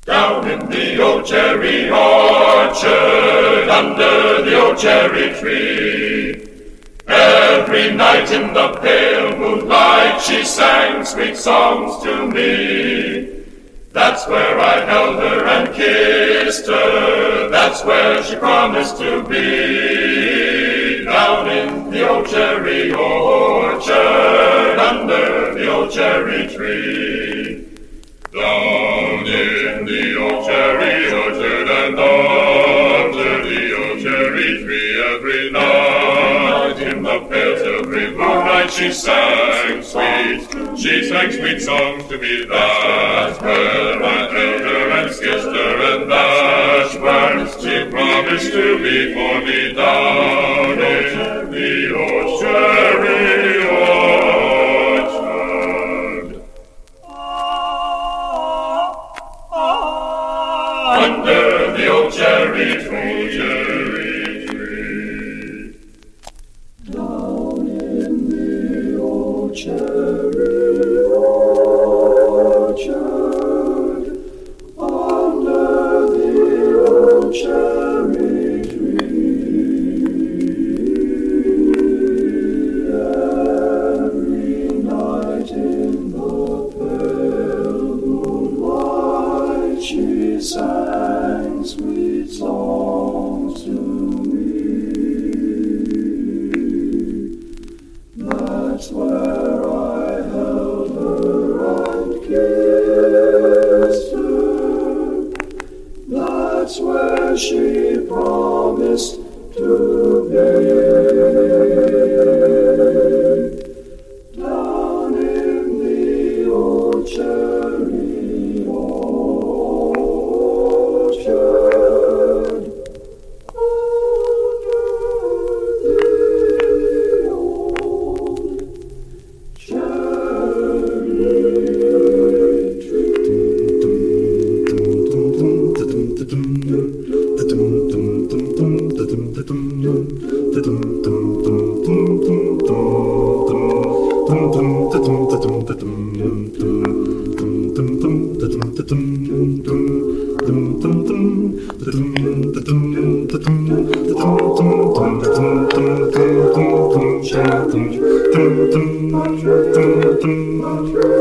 Down in the old cherry orchard, under the old cherry tree, every night in the pale moonlight she sang sweet songs to me. That's where I held her and kissed her, that's where she promised to be. Down in the old cherry orchard, under the old cherry tree. Down in the old cherry orchard and under the old cherry tree, every night in the pale silvery moonlight she sang sweet songs to me. That's where I held her and kissed her, and that's where she promised to be for me. Down in the old cherry orchard, under the old cherry tree. Down in the old cherry orchard, under the old cherry tree, every night in the pale moonlight she sang sweet songs to me. That's where I held her and kissed her. That's where she promised to be. Down in the old cherry orchard, under the old cherry tree.